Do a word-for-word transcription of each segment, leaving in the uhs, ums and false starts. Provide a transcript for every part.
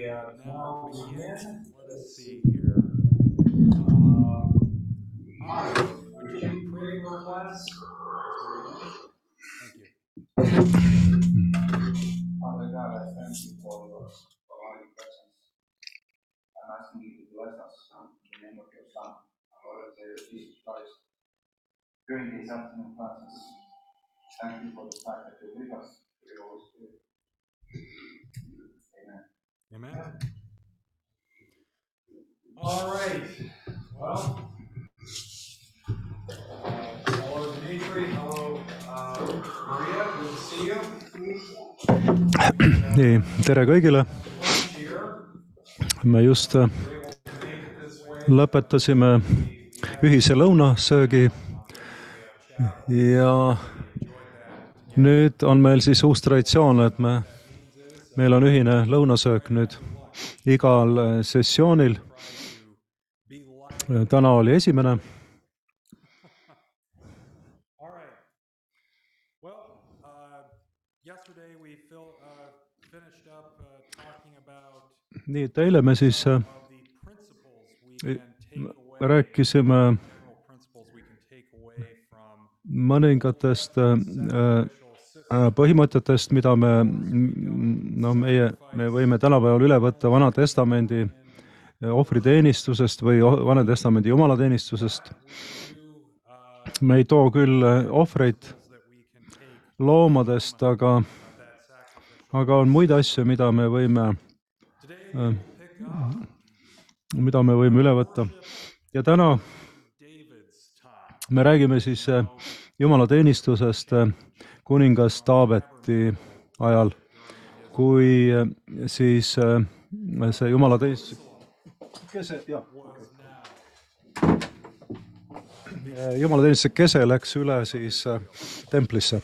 now begin. Let us see here. Um, Andre, would you pray for our class as we begin? Thank you. Father God, I thank you for your providing presence. I'm asking you to bless us in the name of your Son, our Lord and Savior Jesus Christ. During these afternoon classes, thank you for the fact that you're with us through your Holy Spirit. Amen. Amen. All right. Well, uh, hello, Dimitri. Hello, uh, Maria. Good to see you. Nii, tere kõigile. Me just lõpetasime ühise lõunasöögi ja nüüd on meil siis uus traditsioon, et me, meil on ühine lõunasöök nüüd igal sessioonil. Täna oli esimene. Nii, et eile me siis äh, rääkisime mõningatest äh, põhimõtetest, mida me, no meie, me võime tänapäeval üle võtta Vana Testamendi ohvriteenistusest või Vana Testamendi jumalateenistusest. Me ei too küll ohvreid loomadest, aga, aga on muid asju, mida me võime mida me võime üle võtta. Ja täna me räägime siis jumalateenistusest kuningas Taaveti ajal, kui siis see jumalateenistus kese, jah, jumalateenistuse kese läks üle siis templisse.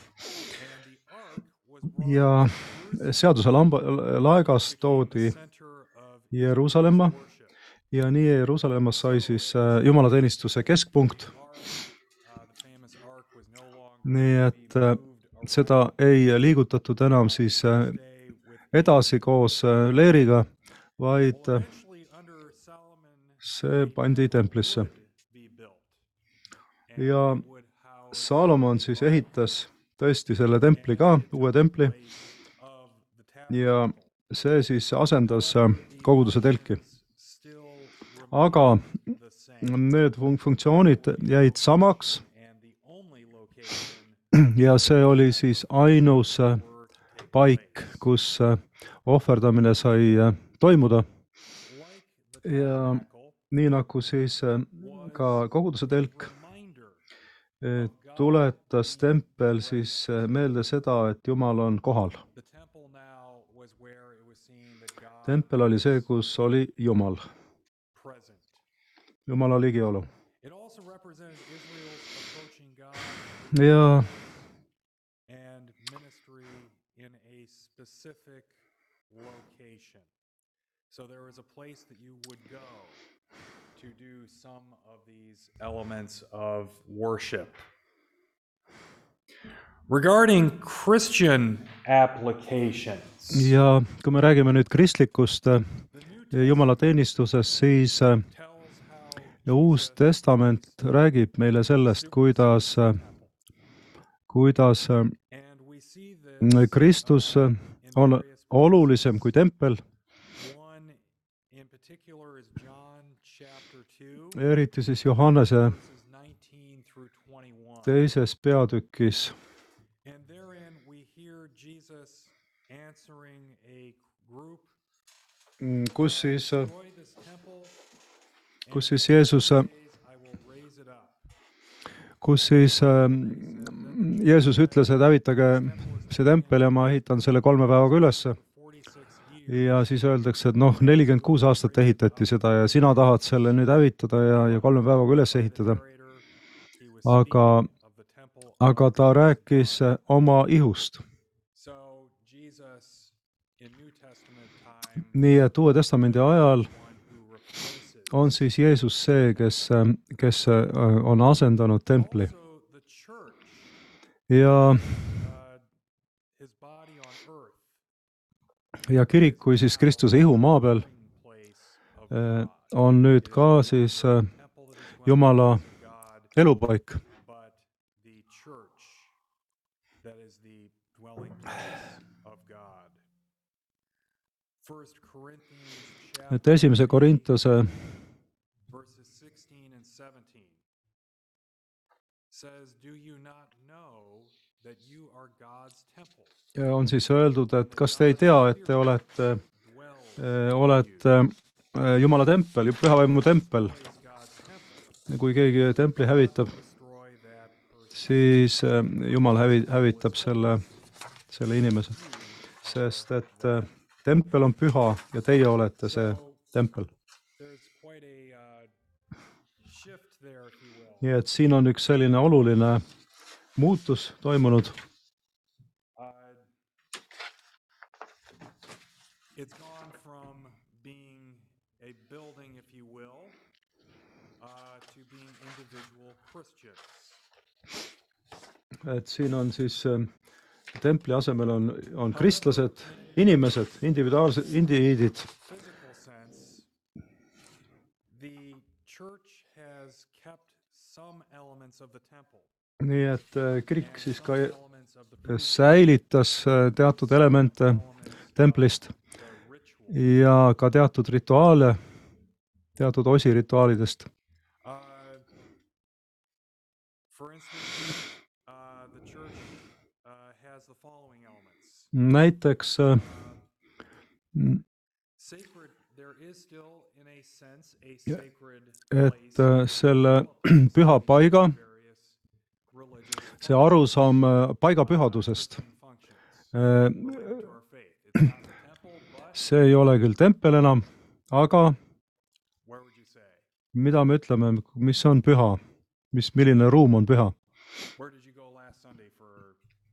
Ja seaduse lamba, laegas toodi Jeruusalemma ja nii Jeruusalemmas sai siis jumalateenistuse keskpunkt. Nii et seda ei liigutatud enam siis edasi koos leeriga, vaid see pandi templisse. Ja Salomon siis ehitas tõesti selle templi ka, uue templi, ja see siis asendas koguduse telki. Aga need funktsioonid jäid samaks ja see oli siis ainus paik, kus ohverdamine sai toimuda. Ja nii nagu siis ka koguduse telk tuletas tempel siis meelde seda, et Jumal on kohal. Tempel oli see, kus oli Jumal. Jumala ligiolu. Ja So there was a place that you would go to do some of these elements of worship. Regarding Christian applications. Ja kui me räägime nüüd kristlikust jumalateenistusest, siis Uus Testament räägib meile sellest, kuidas, kuidas Kristus on olulisem kui tempel. Eriti siis Johannese teises peatükis. Kus siis, kus siis Jeesus, kus siis Jeesus ütles, et hävitage see tempel ja ma ehitan selle kolme päevaga ülesse. Ja siis öeldakse, et noh, nelikümmend kuus aastat ehitati seda ja sina tahad selle nüüd hävitada ja, ja kolme päevaga üles ehitada. Aga, aga ta rääkis oma ihust. Nii et Uue Testamendi ajal on siis Jeesus see, kes, kes on asendanud templi. Ja ja kirik kui siis Kristuse ihu maa peal eh, on nüüd ka siis eh, Jumala elupaik. but the church that is the dwelling place of God. First Corinthians Et esimese Korintuse verses sixteen and seventeen says, do you not know that you are God's temple? on siis öeldud, et kas te ei tea, et te olete, eh, olete eh, Jumala tempel, püha vaimu tempel. Kui keegi templi hävitab, siis eh, Jumal hävi, hävitab selle, selle inimese. Sest et eh, tempel on püha ja teie olete see tempel. Nii et siin on üks selline oluline muutus toimunud. It's gone from being a building, if you will, uh, to being individual Christians. Et siin on siis äh, templi asemel on, on kristlased, inimesed, individuaalsed, indiviidid. Physical sense, the church has kept some elements of the temple. Nii et äh, kirik siis ka Elements of the säilitas äh, teatud elemente templist ja ka teatud rituaale, teatud osi rituaalidest. Uh, for instance, uh, the church uh, has the following elements. Näiteks äh, Sacred, there is still in a sense a Ja, sacred et place äh, selle püha paiga, various religious see arusaam äh, paiga pühadusest, functions äh, to our faith. It's not the temple, but see ei ole küll tempel enam, aga where would you say? mida me ütleme, mis on püha, mis, milline ruum on püha? Where did you go last Sunday for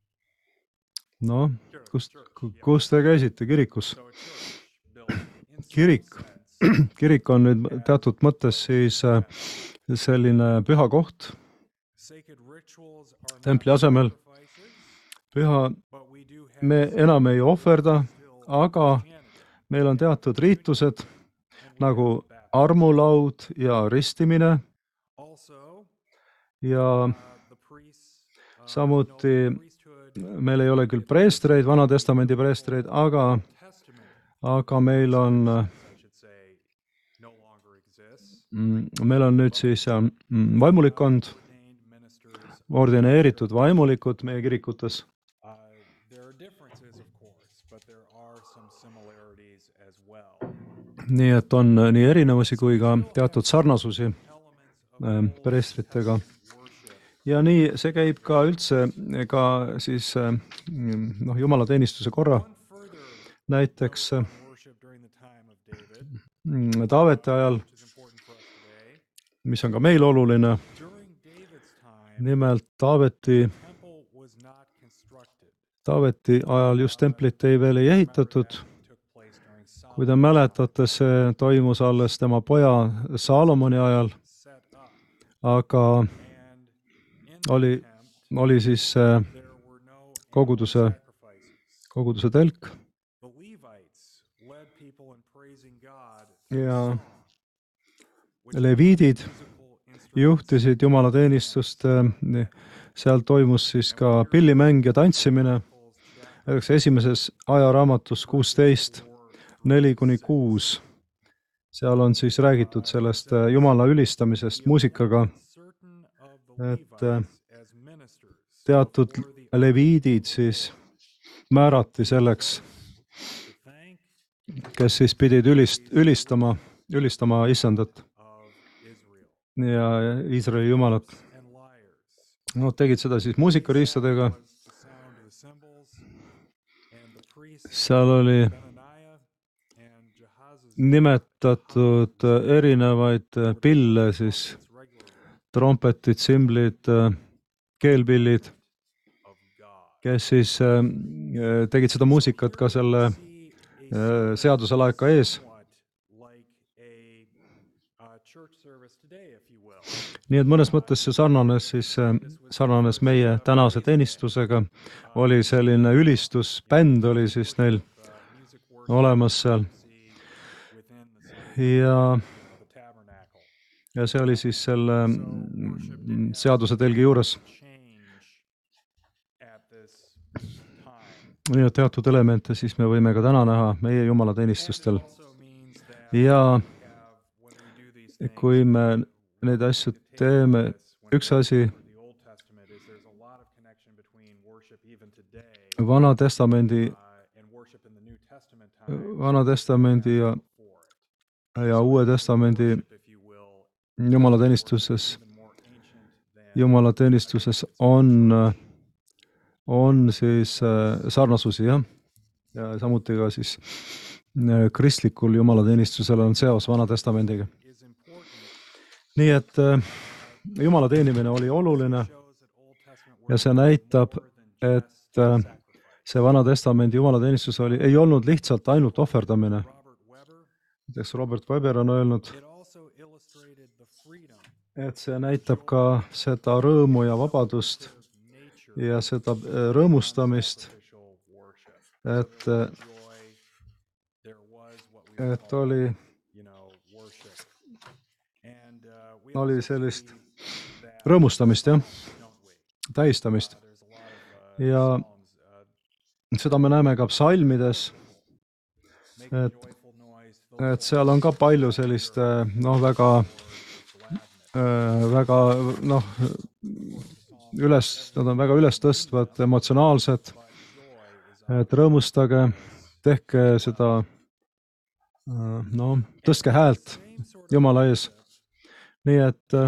Noh, church? kust, Church, ku- yeah. kus te käisite kirikus? So a church building in some Kirik. sense, Kirik on nüüd teatud mõttes siis äh, selline püha koht, sacred rituals are templi not asemel. sacrifices, Püha, but we do have me enam ei ohverda, still aga Christianity meil on teatud riitused and we nagu have that. armulaud ja ristimine Also, ja uh, the priests, uh, samuti no priesthood meil ei ole küll preestreid, Vana-testamendi preestreid, aga, testament, aga meil on, I should say, no longer exists. mm, meil on nüüd siis äh, mm, vaimulikkond, Ordained ministers. ordineeritud vaimulikud meie kirikutes. Uh, there are differences, of course, but there are some similarities as well. Nii et on äh, nii erinevusi kui ka teatud sarnasusi Elements of äh, Old preestritega. worship. Ja nii see käib ka üldse ka siis äh, noh, jumalateenistuse korra. One further Näiteks äh, worship during the time of David, mm, Taaveti ajal, which is important for us today. mis on ka meil oluline, During David's time, nimelt Taaveti, temple was not constructed. Taaveti ajal just templit ei veel ei ehitatud. Took place during Kui Solomon te mäletate, see toimus alles tema poja Saalomoni ajal, set up, aga and in the oli, temple oli siis äh, there were no koguduse, animal sacrifices. koguduse telk The Levites led people in praising God ja through song, which leviidid musical instruments juhtisid jumalateenistust, äh, seal toimus siis ka pillimäng ja tantsimine. Näiteks esimeses ajaraamatus kuusteist, neli kuni kuus, seal on siis räägitud sellest äh, Jumala ülistamisest muusikaga, certain of the et äh, Levites as ministers teatud before the leviidid siis määrati selleks, to thank kes siis pidid ülist, ülistama, ülistama issandat of Israel ja Iisraeli jumalat. and lyres. Nad tegid seda siis muusikariistadega, Was the sound of the cymbals, and the priests seal oli Benaniah and Jehaziel nimetatud äh, erinevaid äh, pille siis, regularly trompetid, tsimblid, keelpillid, of God. kes siis äh, tegid seda muusikat ka selle See äh, a seaduselaeka ees. somewhat like a uh, church service today, if you will. Nii et mõnes mõttes see sarnanes siis, äh, sarnanes meie tänase teenistusega, oli selline ülistusbänd oli siis neil Uh, music olemas seal ja, ja see oli siis selle mm, seaduse telgi juures. Nii et teatud elemente siis me võime ka täna näha meie jumalateenistustel. Ja kui me neid asju teeme, üks asi Vana Testamendi, Vana Testamendi ja, ja Uue Testamendi jumalateenistuses, jumalateenistuses on on siis sarnasusi, jah. Ja samuti ka siis kristlikul jumalateenistusel on seos Vana Testamendiga. Nii et jumala teenimine oli oluline ja see näitab, et see Vana Testamendi jumalateenistus oli, ei olnud lihtsalt ainult ohverdamine. Näiteks Robert Webber on öelnud, et see näitab ka seda rõõmu ja vabadust ja seda rõõmustamist, et, et oli, oli sellist rõõmustamist, jah, tähistamist. Ja seda me näeme ka psalmides, et, et seal on ka palju sellist, noh, väga, väga, noh, üles, nad on väga üles tõstvad, emotsionaalsed, et rõõmustage, tehke seda, no, tõstke häält Jumala ees. Nii et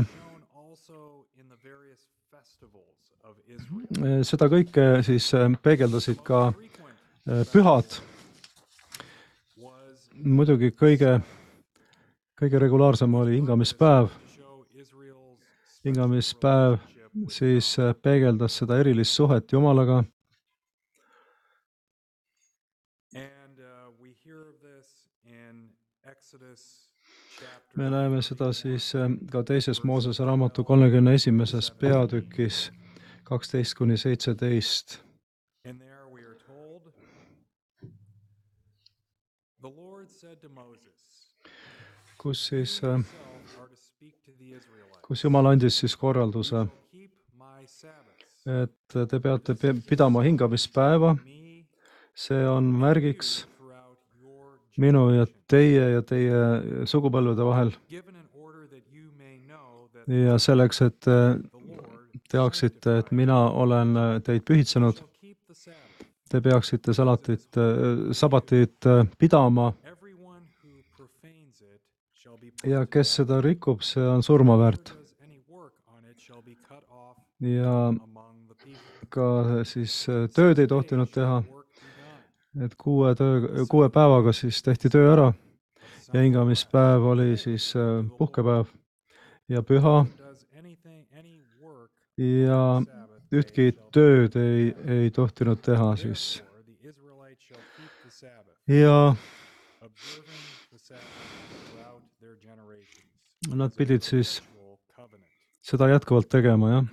seda kõike siis peegeldasid ka pühad. Muidugi kõige, kõige regulaarsem oli hingamispäev. Hingamispäev siis peegeldas seda erilist suhet Jumalaga. Me näeme seda siis ka teises Moosese raamatu kolmekümne esimeses peatükis kaksteist kuni seitseteist. Kus siis, kus Jumal andis siis korralduse, et te peate pidama hingamispäeva. See on märgiks minu ja teie ja teie sugupõlvede vahel. Ja selleks, et teaksite, et mina olen teid pühitsenud, te peaksite salatit, sabatit pidama ja kes seda rikub, see on surmaväärt. Ja ka siis tööd ei tohtinud teha, et kuue, töö, kuue päevaga siis tehti töö ära ja hingamispäev oli siis puhkepäev ja püha ja ühtki tööd ei, ei tohtinud teha siis. Ja nad pidid siis seda jätkuvalt tegema, jah.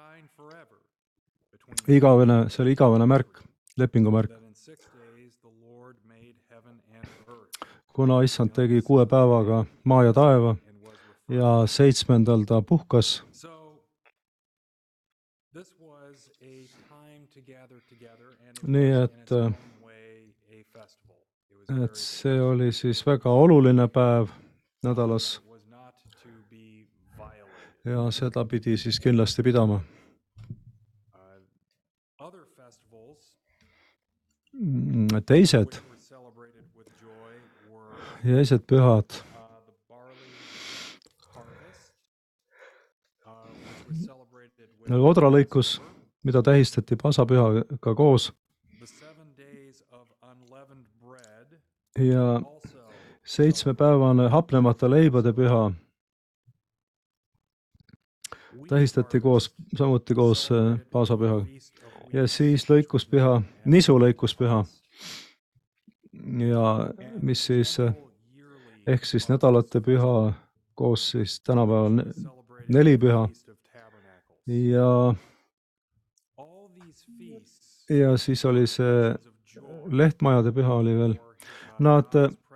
Igavene, see oli igavene märk, lepingumärk. Kuna issand tegi kuue päevaga maa ja taeva ja seitsmendal ta puhkas, nii et, et see oli siis väga oluline päev nädalas ja seda pidi siis kindlasti pidama. Teised, teised pühad odralõikus, mida tähistati pasapühaga koos ja seitsmepäevane hapnemata leibade püha tähistati koos, samuti koos paasapühaga. Ja siis lõikuspüha, nisu lõikuspüha ja mis siis ehk siis nädalate püha koos siis tänapäeval nelipüha ja ja siis oli see lehtmajade püha oli veel, Nad,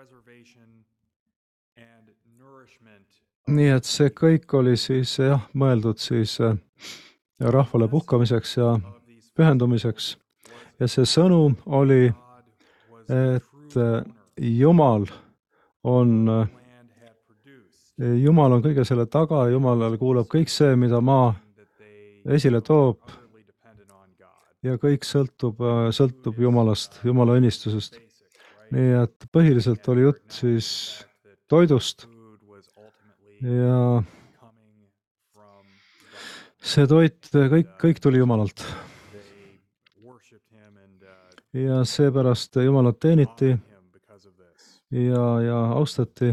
nii et see kõik oli siis jah, mõeldud siis rahvale puhkamiseks ja pühendumiseks. Ja see sõnum oli, et Jumal on, Jumal on kõige selle taga, Jumalale kuulab kõik see, mida maa esile toob ja kõik sõltub, sõltub Jumalast, Jumala õnnistusest. Nii et põhiliselt oli jutt siis toidust ja see toit, kõik, kõik tuli Jumalalt. Ja seepärast Jumalat teeniti ja, ja austati.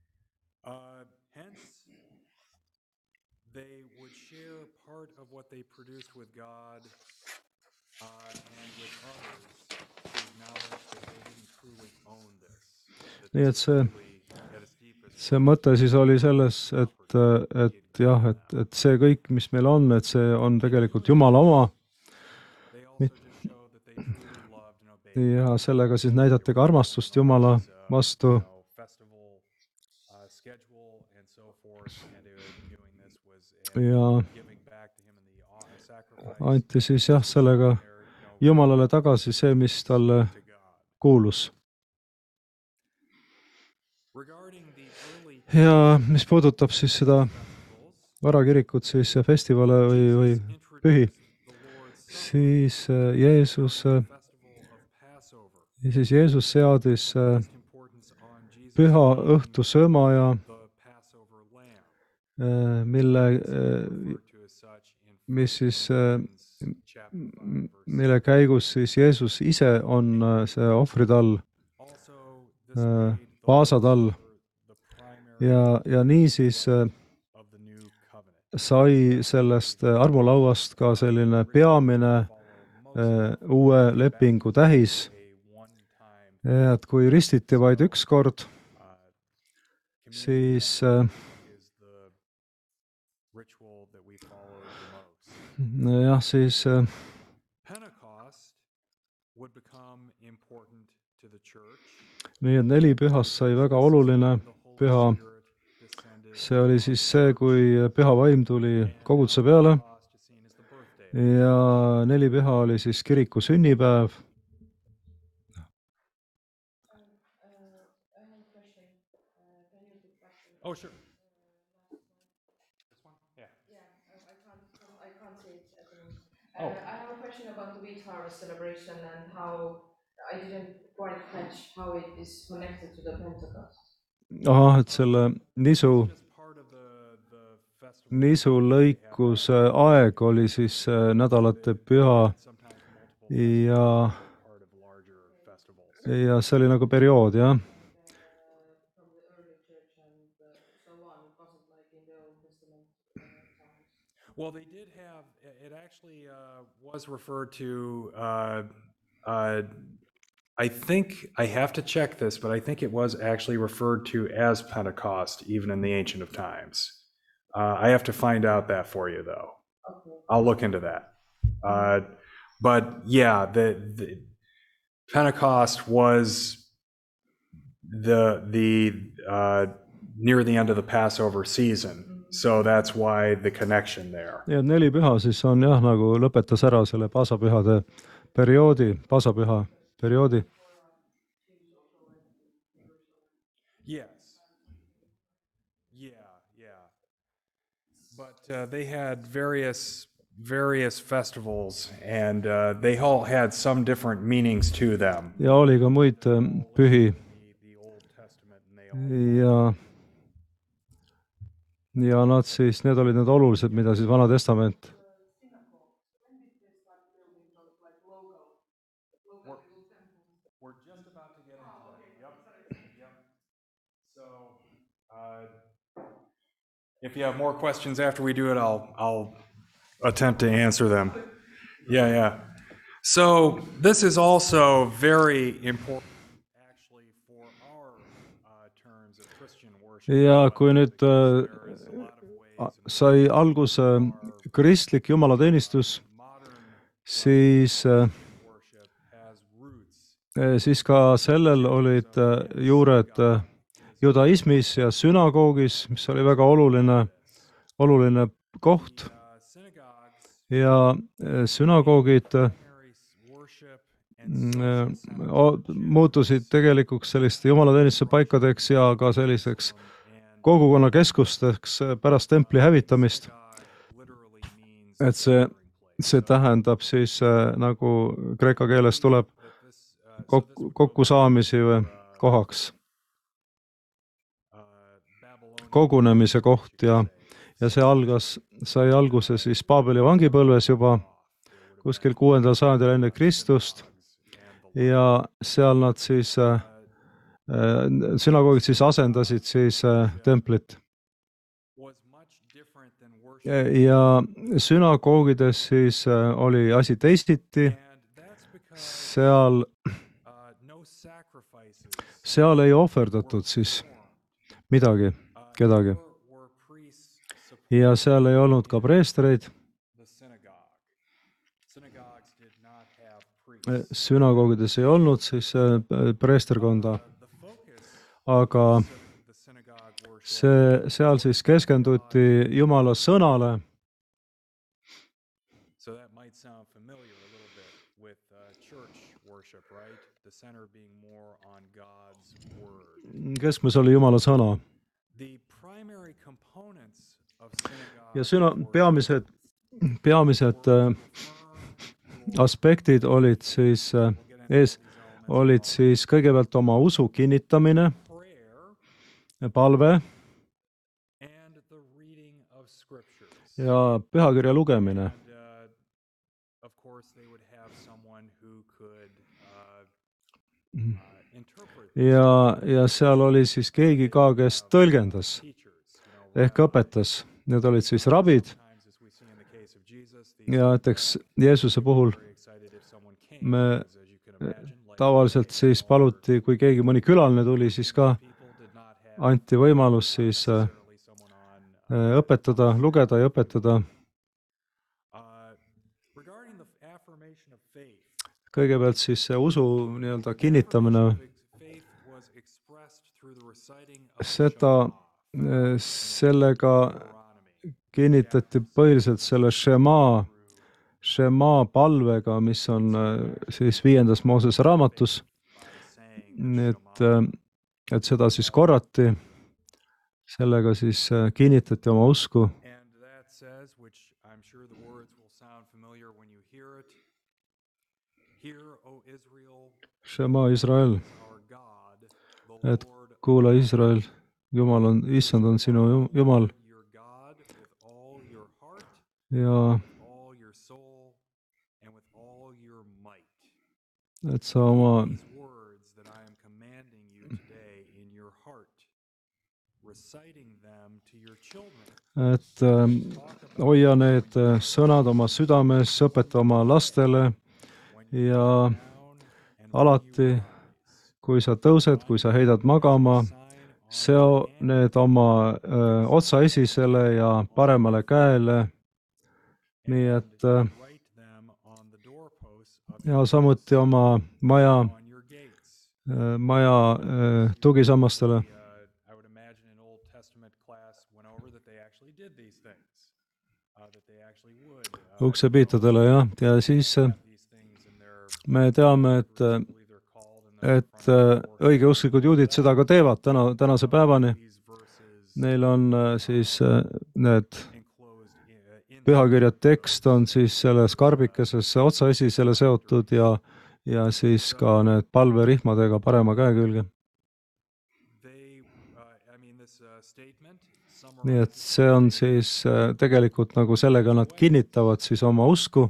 Nii et see, see mõte siis oli selles, et, et jah, et, et see kõik, mis meil on, et see on tegelikult Jumala oma. Ja sellega siis näidati ka armastust Jumala vastu. Ja anti siis jah, sellega Jumalale tagasi see, mis talle kuulus. Ja mis puudutab siis seda varakirikut, siis festivale või, või pühi, siis Jeesus, siis Jeesus seadis püha õhtusööma ja mille, mis siis, mille käigus siis Jeesus ise on see ohvritall, paasatall. Ja, ja nii siis sai sellest armulauast ka selline peamine uue lepingu tähis, et kui ristiti vaid üks kord, siis jah, siis nii et neli pühast sai väga oluline püha. See oli siis see, kui püha vaim tuli koguduse peale ja neli püha oli siis kiriku sünnipäev. Oh, sure. Uh, I have a question about the wheat harvest celebration and how I didn't quite catch how it is connected to the Pentecost. Aha, et selle nisu, nisu lõikuse aeg oli siis nädalate püha ja, ja see oli nagu periood, jah. Well, they did have, it actually uh, was referred to, uh, uh, I think, I have to check this, but I think it was actually referred to as Pentecost, even in the Ancient of Times. Uh, I have to find out that for you, though. Okay. I'll look into that. Uh, but yeah, the, the Pentecost was the, the uh, near the end of the Passover season. So that's why the connection there. Ja neli püha siis on jah, nagu lõpetas ära selle paasapühade perioodi, paasapüha perioodi. Yes. Yeah, yeah. But uh, they had various various festivals and uh, they all had some different meanings to them. Ja oli ka muid pühi. Ja Ja nad siis, need olid need olulised, mida siis Vana Testament. We're just about to get into that. Yep. Yep. So, uh, if you have more questions after we do it, I'll I'll attempt to answer them. Yeah, yeah. So, this is also very important. Ja kui nüüd äh, sai alguse kristlik jumalateenistus, siis äh, siis ka sellel olid juured judaismis ja sünagoogis, mis oli väga oluline, oluline koht. Ja sünagoogid muutusid tegelikuks selliste jumalateenistuse paikadeks ja ka selliseks kogukonnakeskusteks pärast templi hävitamist. Et see, see tähendab siis nagu kreeka keeles tuleb kokku, kokkusaamisi või kohaks. Kogunemise koht ja, ja see algas, sai alguse siis Paabeli vangipõlves juba kuskil kuuendal sajandil enne Kristust ja seal nad siis, sünagoogid siis asendasid siis templit. Ja sünagoogides siis oli asi teisiti, seal, seal ei ohverdatud siis midagi, kedagi. Ja seal ei olnud ka preestreid. Sünagoogides ei olnud siis preesterkonda, aga see, seal siis keskenduti Jumala sõnale. Keskmes oli Jumala sõna. Ja süna, peamised, peamised aspektid olid siis ees, olid siis kõigepealt oma usu kinnitamine, palve ja pühakirja lugemine. Ja, ja seal oli siis keegi ka, kes tõlgendas ehk õpetas. Need olid siis rabid. Ja näiteks Jeesuse puhul me tavaliselt siis paluti, kui keegi mõni külaline tuli, siis ka anti võimalus siis õpetada, lugeda ja õpetada. Kõigepealt siis see usu nii-öelda kinnitamine, seda, sellega kinnitati põhiliselt selle Shema, Shema palvega, mis on siis viiendas Moosese raamatus. Et, et seda siis korrati, sellega siis kinnitati oma usku. Shema Israel, et kuula Israel, Jumal on, issand on sinu Jumal. Ja et sa oma et äh, hoia need sõnad oma südames, õpeta oma lastele ja alati, kui sa tõused, kui sa heidad magama, seo need oma öö, otsaesisele ja paremale käele. Nii et öö, ja samuti oma maja, öö, maja öö, tugisammastele. Uksepiitadele, jah. Ja siis öö, me teame, et et õigeusklikud juudid seda ka teevad täna, tänase päevani. Neil on siis need pühakirjad tekst on siis selles karbikeses otsaesisele seotud ja, ja siis ka need palverihmadega parema käe külge. Nii et see on siis tegelikult nagu sellega nad kinnitavad siis oma usku,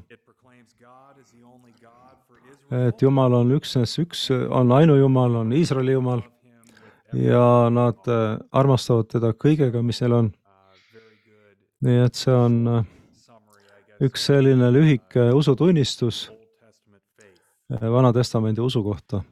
et Jumal on üksnes üks, on ainujumal, on Iisraeli Jumal ja nad armastavad teda kõigega, mis neil on. Nii et see on üks selline lühike usutunnistus Vana Testamendi usu kohta.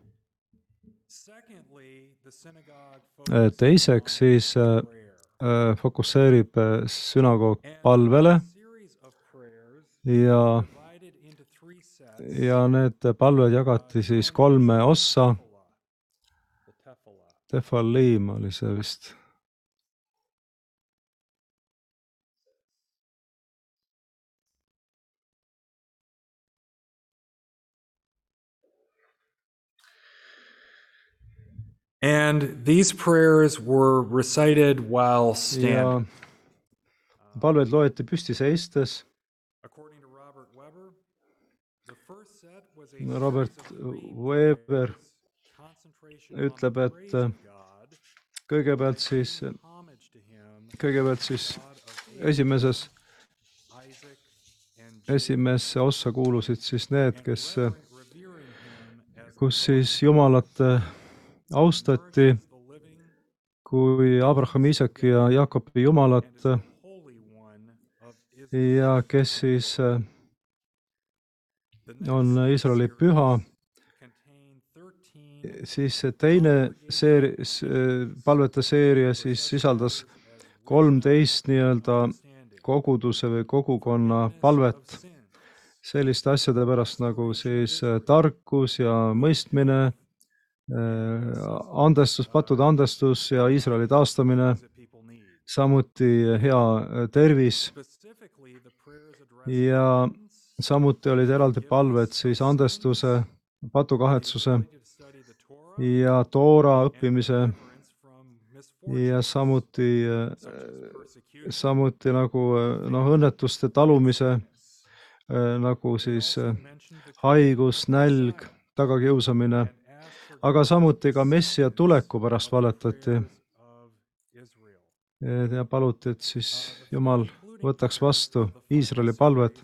Teiseks siis fokusseerib sünagoog palvele ja ja need palved jagati siis kolme ossa. The Tefillah. Tefalliim oli see vist. And these prayers were recited while Ja standing. palved loeti püsti seistes. According to Robert Weber, the first set was a Robert series of three Weber prayers, concentration on ütleb, the et praise of God, kõigepealt siis, paying homage to him, kõigepealt siis God of esimeses, Isaac and Jacob, esimesse ossa kuulusid siis need, and kes, rever- revering him as kus siis Jumalat austati the living kui Abrahami, Iisaki ja Jaakobi Jumalat and as the Holy One of Israel. ja kes siis The next on Iisraeli series püha, contained thirteen siis see teine seeri-, s- palvete seeria siis sisaldas kolmteist nii-öelda koguduse või kogukonna palvet selliste asjade pärast nagu siis äh, tarkus ja mõistmine, äh, andestus, pattude andestus ja Iisraeli taastamine, samuti hea äh, tervis ja samuti olid eraldi palved siis andestuse, patukahetsuse ja Toora õppimise ja samuti, äh, samuti nagu äh, noh, õnnetuste talumise, äh, nagu siis äh, haigus, nälg, tagakiusamine, aga samuti ka Messia tuleku pärast valetati. Ja paluti, et siis Jumal võtaks vastu Iisraeli palved.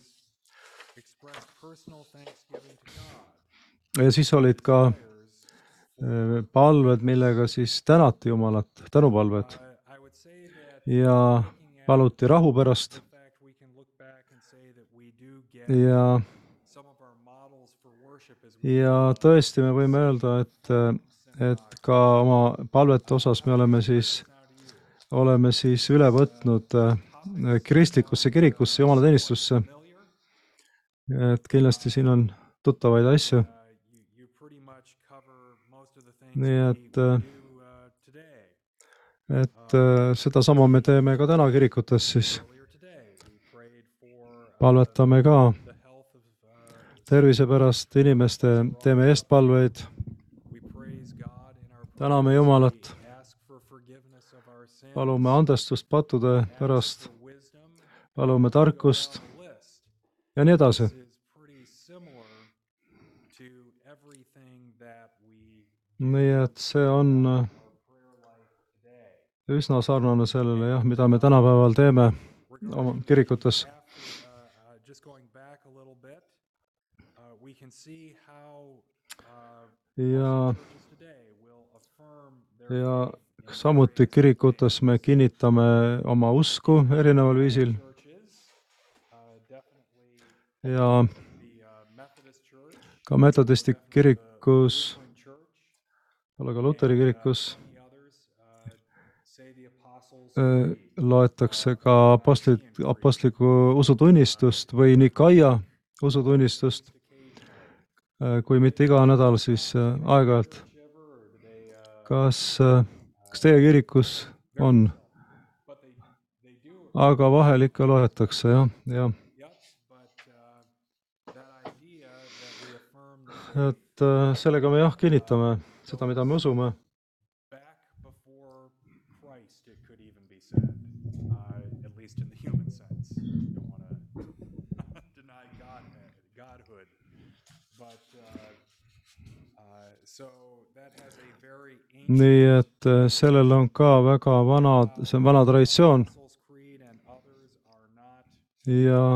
Ja siis olid ka äh, palved, millega siis tänati Jumalat, tänupalved. Ja paluti rahu pärast. Ja, ja tõesti me võime öelda, et, et ka oma palvete osas me oleme siis, oleme siis üle võtnud äh, kristlikusse kirikusse, Jumalateenistusse. Et kindlasti siin on tuttavaid asju. Nii et, et seda sama me teeme ka täna kirikutes siis. Palvetame ka tervise pärast inimeste, teeme eestpalveid. Täname Jumalat. Palume andestust pattude pärast. Palume tarkust ja nii edasi. Nii et see on üsna sarnane sellele, jah, mida me tänapäeval teeme oma kirikutes. Ja, ja samuti kirikutes me kinnitame oma usku erineval viisil. Ja ka metodisti kirikus, aga ka Luteri kirikus loetakse ka apostlit, apostliku usutunnistust või Nikaia usutunnistust, kui mitte iga nädal, siis aeg-ajalt. Kas, kas teie kirikus on? Aga vahel ikka loetakse, jah, jah. Et sellega me jah kinnitame seda, mida me usume. Nii et sellel on ka väga vana, see on vana traditsioon. Ja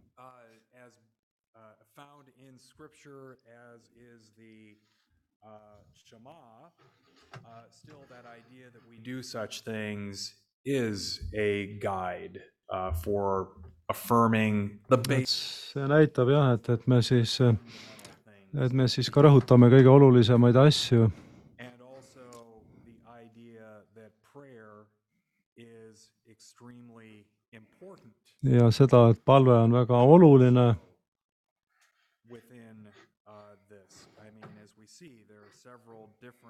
do such things is a guide uh, for affirming the base. See näitab jah, et, et me siis, et me siis ka rõhutame kõige olulisemaid asju. And also the idea that prayer is extremely important. Ja seda, et palve on väga oluline Within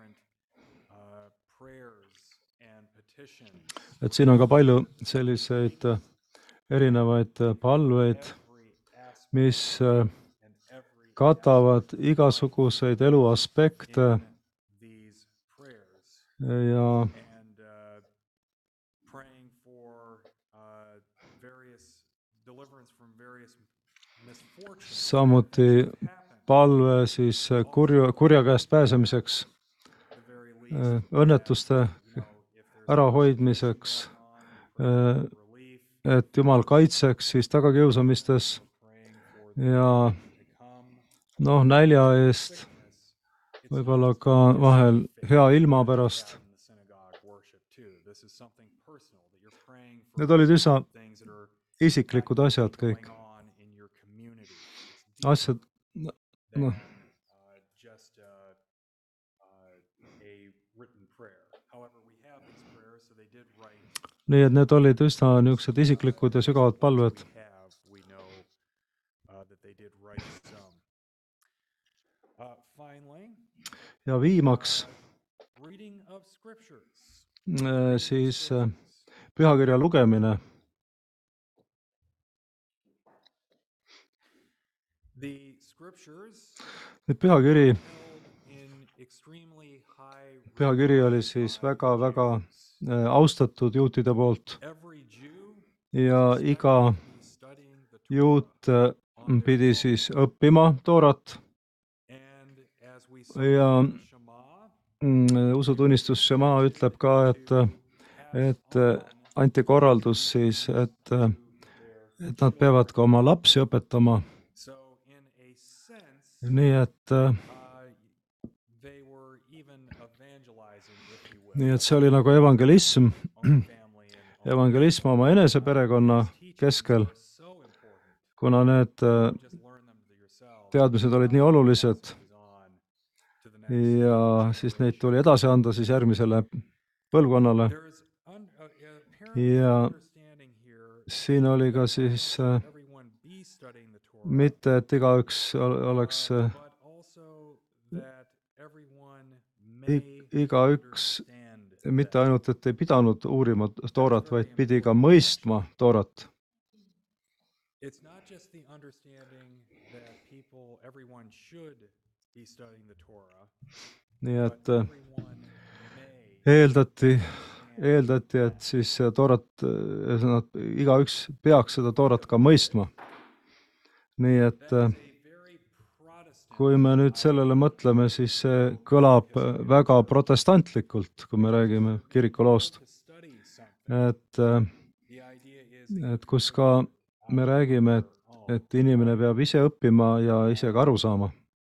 different uh, prayers and petitions. et siin on ka palju selliseid äh, erinevaid äh, palveid, Every aspect mis äh, and every katavad igasuguseid elu aspekte in these prayers. ja And uh, praying for uh, various deliverance from various misfortunes. samuti palve siis äh, kurju, kurja käest pääsemiseks, The very äh, least, õnnetuste you know, if there's ärahoidmiseks, going on, äh, relief, et Jumal kaitseks siis tagakiusamistes praying for the ja to come, noh, nälja eest, sickness. It's võib-olla not just ka a vahel faith hea that ilma you pärast. have in the synagogue worship too. This is something personal that you're praying for Need olid üsna things that are isiklikud asjad kõik. going on in your community. It's deeper Asjad, than noh, uh, just uh, uh, a written prayer. However, we have these prayers, so they did write. nii et need olid üsna niisugused isiklikud ja sügavad palved. We have, we know uh, that they did write some. Uh, finally, ja viimaks reading of scriptures. äh, siis äh, pühakirja lugemine. The scriptures Nüüd pühakiri, held in extremely high pühakiri oli siis väga-väga äh, austatud juutide poolt every Jew ja iga be studying the Torah. juut äh, pidi siis õppima Toorat And as we saw ja in the Shema, mm, usutunnistus Shema ütleb ka, et, et äh, anti korraldus siis, et, äh, et nad peavad ka oma lapsi õpetama. so in a sense, Nii et, äh, uh, they were even evangelizing, if you will, nii et see oli nagu evangelism, on family and on evangelism oma enese perekonna keskel, are so important. kuna need äh, Just learn them to yourself. teadmised olid nii olulised Goes on to the next. ja siis neid tuli edasi anda siis järgmisele põlvkonnale. There is un- uh, apparent Ja understanding here siin oli ka siis äh, everyone be studying the Torah, mitte, et igaüks ol- oleks, äh, but also that everyone may ig- igaüks understand mitte that. ainult, et ei pidanud uurima Toorat, vaid pidi ka mõistma Toorat. It's not just the understanding that people, everyone should be studying the Torah, nii but et äh, everyone may eeldati, eeldati, et siis see Toorat, nad igaüks peaks seda Toorat ka mõistma. nii et äh, That is a very Protestant kui me nüüd sellele mõtleme, siis see kõlab äh, väga protestantlikult, kui me räägime kirikuloost, to study something. et, äh, The idea is et kus ka me räägime, et, et inimene peab ise õppima ja ise ka aru saama.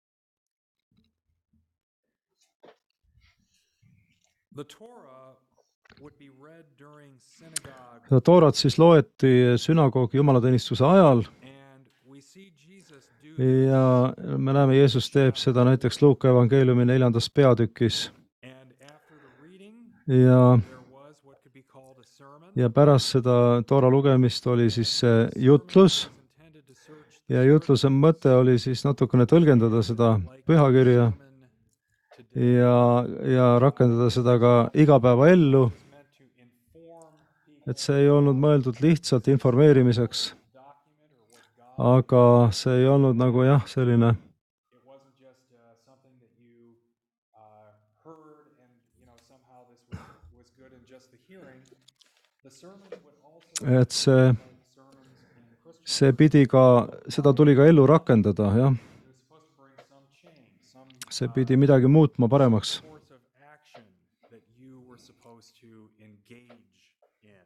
the Torah would be read during synagogue, seda Toorat siis loeti sünagoogi jumalateenistuse ajal and we see Jesus do this, ja me näeme, Jeesus teeb seda näiteks Luuka evangeeliumi neljandas peatükis and after the reading, ja, there was what could be called a sermon. ja pärast seda Toora lugemist oli siis see jutlus Was intended to search the ja jutluse mõte oli siis natukene tõlgendada seda pühakirja sermon today. ja, ja rakendada seda ka igapäevaellu, It's meant to inform people et see ei olnud mõeldud lihtsalt informeerimiseks, document or what God. aga see ei olnud nagu jah, selline, It wasn't just uh, something that you uh, heard and you know somehow this was, was good in just the hearing. The sermon would also et see, be sermons in Christmas. see pidi ka, seda tuli ka ellu rakendada, jah. It was supposed to bring some change, some See pidi midagi muutma paremaks. course of action that you were supposed to engage in.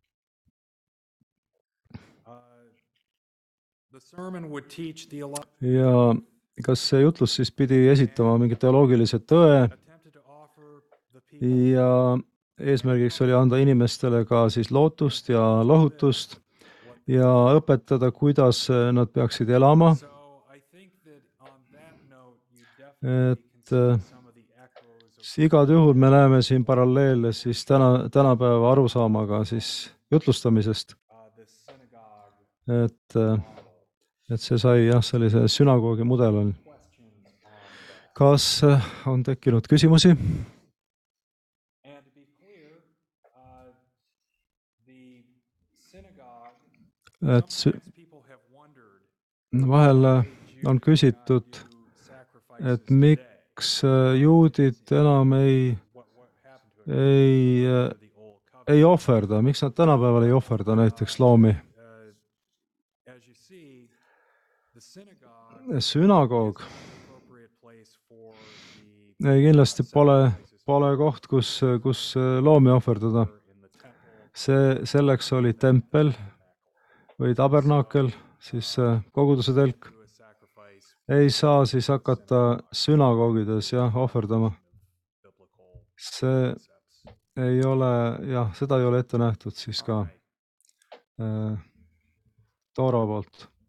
Uh, the sermon would teach the ja kas see jutlus siis pidi esitama mingi teoloogilise tõe attempted to offer the people ja eesmärgiks oli anda inimestele ka siis lootust ja lohutust ja õpetada, kuidas nad peaksid elama. So I think that on that note you definitely Et, can see äh, some of the echoes of Siis igad juhul me näeme siin paralleele siis täna, tänapäeva arusaamaga siis jutlustamisest, uh, this synagogue et, model. et see sai jah, sellise sünagoogi mudel on. Questions on that. kas äh, on tekkinud küsimusi? And to be clear, uh, the synagogue, Et sü- sometimes people have wondered vahel äh, why on Jews küsitud, do sacrifices et today. miks äh, juudid enam ei, What, what happened to it ei, äh, under the old covenant? ei ohverda, miks nad tänapäeval ei ohverda näiteks loomi? Uh, as you see, the synagogue Sünagoog is not an appropriate place for the ei, kindlasti pole, sacrifices pole koht, kus, kus loomi ohverdada. in the temple See, selleks oli tempel või tabernaakel, siis äh, koguduse telk. do a sacrifice Ei saa siis hakata sünagoogides jah, ohverdama. biblical See concepts. ei ole, jah, seda ei ole ette nähtud siis ka Alright. äh, Toora poolt.